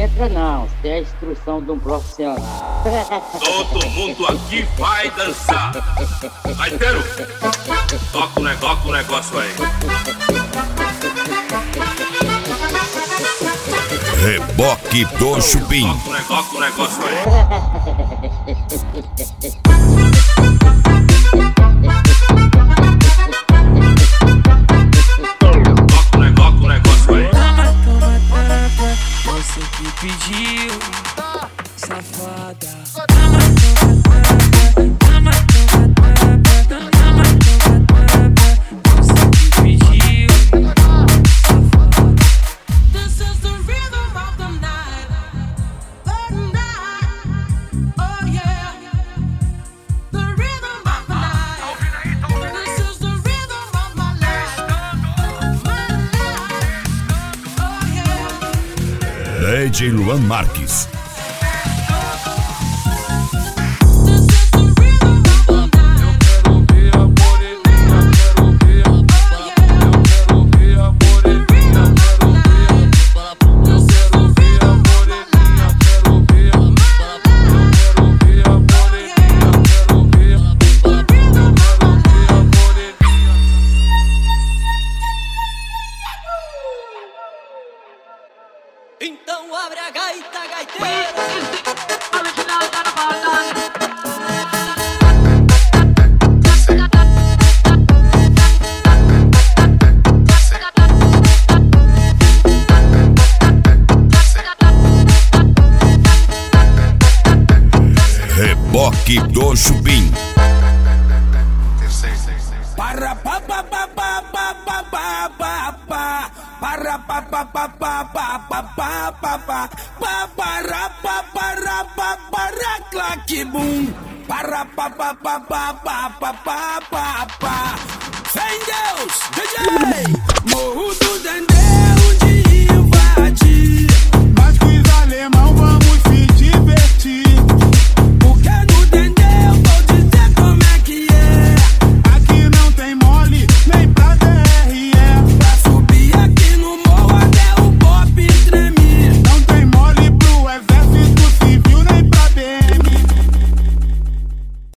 letra não, isso é a instrução de um profissional. Todo mundo aqui vai dançar. Gaiteiro, toca o negócio aí. Reboque do Chupim. Toca o negócio aí. Você que pediu, safada. Você que pediu, safada. This is the rhythm of the night, oh yeah. The rhythm of the night. This is the rhythm of my life, oh yeah. DJ Luan Marques. Então abre a gaita, gaiteiro. Reboque do Chupim. Para pa pa pa pa pa pa pa pa pa. Para pa pa pa pa pa pa pa pa pa. Para pa para pa para claque bum. Para pa pa pa pa pa pa pa pa pa. Sem Deus, DJ.